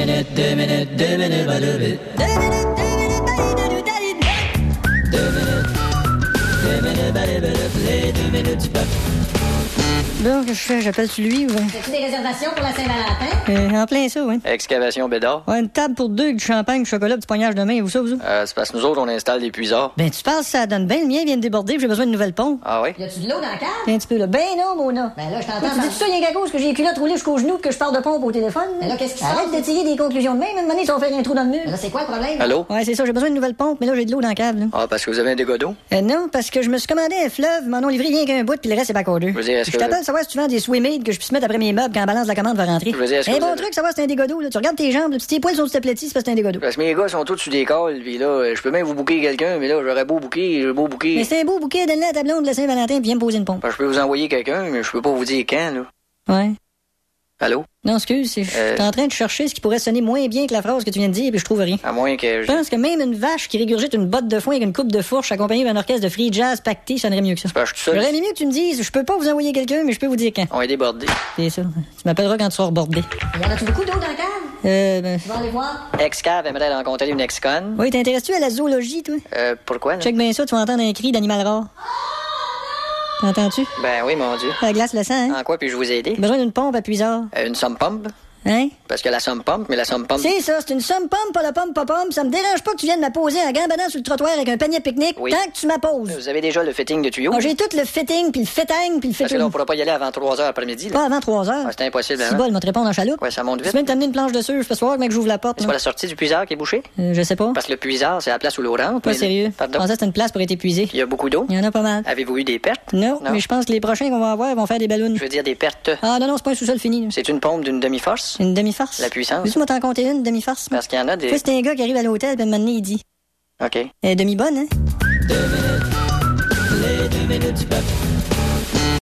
Bon, qu'est-ce que je fais? J'appelle-tu lui ou... As-tu des réservations pour la Saint-Valentin? En plein ça, oui. Excavation Bédard. Ouais, une table pour deux avec du champagne, du chocolat, du poignage de main, vous ça, vous? C'est parce que nous autres, on installe des puisards. Ben, tu penses que ça donne bien? Le mien vient de déborder, j'ai besoin de nouvelles pompes. Ah oui? Y a-tu de l'eau dans la cave? Un petit peu, là. Ben non, Mona. Ben là, je t'entends. Tu dis tout ça, il y a qu'à cause que j'ai les culottes roulées jusqu'aux genoux que je parle de pompe au téléphone? Mais là, qu'est-ce qui se Arrête passe? de tirer des conclusions de même. Une année, ça va faire un trou dans le mur. Mais là, c'est quoi le problème? Allô? Ouais, c'est ça, j'ai besoin de nouvelles pompes, mais là, j'ai de l'eau dans la cave, là. Ah, parce que vous avez un dégât d'eau? Non, parce que je me suis commandé un fleuve, m'en ont livré rien qu'un bout, puis le reste, c'est pas cordeux. Je veux dire, est-ce Je que- t'appelle savoir si tu vends des Swimade que je puisse mettre après mes meubles quand la balance de la commande va rentrer. Je veux dire, est-ce que Un vous bon avez- truc, savoir si c'est un dégât d'eau, là. Tu regardes tes jambes, là, si tes poils sont tout aplatis, c'est parce que c'est un dégât d'eau. Parce que mes gars sont tous sur des calls, pis là, je peux même vous booker quelqu'un, mais là, j'aurais beau booker, Mais c'est un beau bouquet, donne-le à ta blonde de la Saint-Valentin, puis viens me poser une pompe. Ben, je peux vous envoyer quelqu'un, mais je peux pas vous dire quand, là. Ouais. Allô? Non, excuse, je suis en train de chercher ce qui pourrait sonner moins bien que la phrase que tu viens de dire, puis je trouve rien. À moins que Je pense que même une vache qui régurgite une botte de foin avec une coupe de fourche accompagnée d'un orchestre de free jazz pacté sonnerait mieux que ça. Ben, je suis tout seul. J'aurais aimé mieux que tu me dises, je peux pas vous envoyer quelqu'un, mais je peux vous dire quand. On est débordé. C'est ça. Tu m'appelleras quand tu seras rebordé. Y en a-tu beaucoup d'eau dans la cave? Ben... Tu vas aller voir? Excav aimerait rencontrer une ex-conne. Oui, t'intéresses-tu à la zoologie, toi? Pourquoi, là? Check bien ça, tu vas entendre un cri d'animal rare. T'entends-tu? Ben oui, mon Dieu. La glace le sang, hein? En quoi puis-je vous aider? Besoin d'une pompe à puisard. Une somme pompe? Hein? Parce que la somme pompe, mais la somme pompe... C'est ça, c'est une somme pomme, pas la pomme, pas pomme. Ça me dérange pas que tu viennes m'apposer en gambadant sur le trottoir avec un panier pique-nique Oui. tant que tu m'apposes. Vous avez déjà le fitting de tuyau? Ah, j'ai tout le fitting, puis le fitting, puis le Parce que là, on fitting. pourra pas y aller avant 3 heures après-midi, là. Pas avant 3 heures. Ah, c'est impossible, C'est hein? bon, il va te répondre en chaloupe. Ouais, ça monte Tu vite. peux même t'amener une planche de sucre, je peux voir que j'ouvre la porte. C'est là. pas la sortie du puisard qui est bouchée? Je sais pas. Parce que le puisard, c'est la place où l'eau rentre. Pas mais- sérieux. Je Pardon? pensais que c'était une place pour être épuisé. Il y a beaucoup d'eau? Il y en a pas mal. Avez-vous eu des pertes? Non, Non. mais je pense que les prochains qu'on va avoir vont faire des ballons. Je veux dire des pertes. Ah non, c'est pas un sous-sol fini. là. C'est une pompe d'une demi-force? Une demi-farce. La puissance? Veux-tu moi t'en compter une demi-farce? Parce qu'il y en a des... Toi, c'est un gars qui arrive à l'hôtel, puis un moment donné, il dit OK. demi-bonne, hein? 2 minutes, les 2 minutes du peuple.